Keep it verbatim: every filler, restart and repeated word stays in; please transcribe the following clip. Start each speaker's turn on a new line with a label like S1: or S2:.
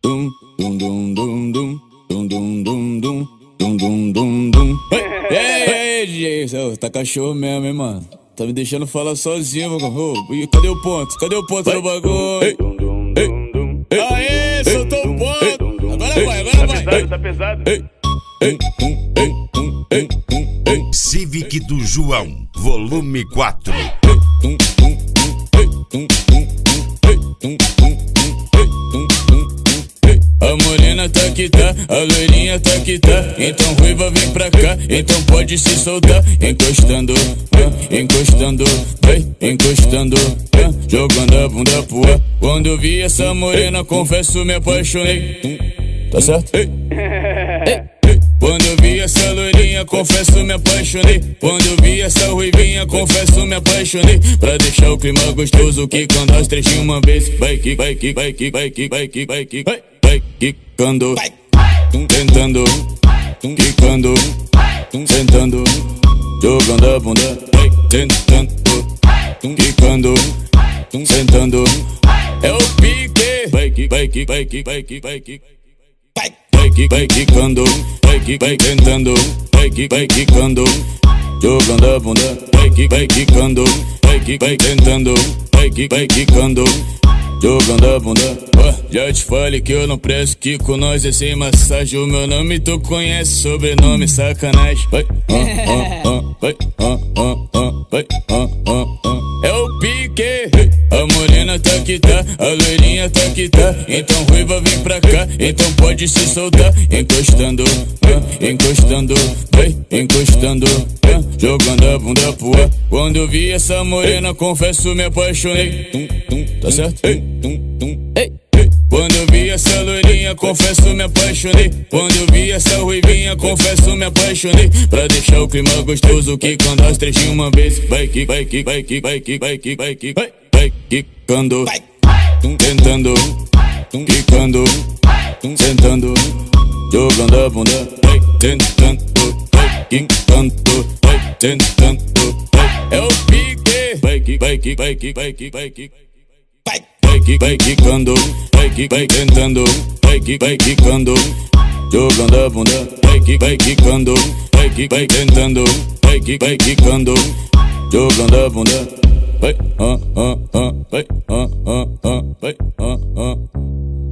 S1: dum dum dum dum dum dum dum dum dum dum dum dum dum. Ei, ei, D J, tá cachorro mesmo, hein, mano? Tá me deixando falar sozinho, mano. E cadê o ponto? Cadê o ponto do bagulho? Ei, ei, aê, soltou o ponto. Agora vai, agora vai.
S2: Tá pesado, tá pesado.
S1: Ei, ei, um, ei, um, ei, um, ei.
S3: Civic do João, volume quatro.
S1: Tum, tum, tum, ei, tum, tum, tum, ei, tum, tum, tum, ei, tum, tum, tum, ei. A morena tá que tá, a loirinha tá que tá. Então ruiva vem pra cá, então pode se soltar. Encostando, ah, encostando, vai, encostando, ah, jogando a bunda pro ar. Quando eu vi essa morena, confesso me apaixonei. Tum, tá certo? Ei, ei. Quando eu vi essa loirinha, confesso me apaixonei. Quando eu vi essa ruivinha, confesso me apaixonei. Pra deixar o clima gostoso, que quando as três de uma vez. Vai que, vai que, vai que, vai que, vai que, vai que, vai, vai quicando, tentando, quicando, sentando, jogando a bunda, vai tentando, quicando, sentando. É o pique, vai que, vai que, vai que, vai que, vai que. Vai que, vai quicando, vai que, vai tentando, vai que, vai quicando, jogando a bunda, vai que, vai quicando, vai que, vai tentando, vai que, vai quicando, jogando a bunda. Oh, já te falei que eu não presto, que com nós é sem massagem. O meu nome tu conhece, sobrenome sacanagem. Vai, ah, ah, ah, vai, ah, ah, ah, vai, ah, ah, ah. É o pique, a morena tá que tá, a loirinha tá que tá. Então ruiva vem pra cá, então pode se soltar. Encostando, ah, encostando, vai, encostando, ah, jogando a bunda pro ar. Quando eu vi essa morena, confesso me apaixonei. Tum, tum, tá certo? Ei, tum, tum, ei. Quando eu vi essa loirinha, confesso me apaixonei. Quando eu vi essa ruivinha, confesso me apaixonei. Pra deixar o clima gostoso, que quando as três de uma vez. Vai que, vai que, vai que, vai que, vai que, vai que, vai, vai quicando, tentando, quicando, sentando, jogando a bunda, vai tentando, vai quicando, vai tentando, vai. É o pique, vai que, vai que, vai que, vai que, vai que. Vai que, vai quicando, vai que, vai tentando, vai que, vai quicando, jogando a bunda, vai que, vai quicando, vai que, vai tentando, vai que, vai quicando, jogando a bunda, vai, ah, ah, ah, vai, ah, ah, ah, vai, ah, ah.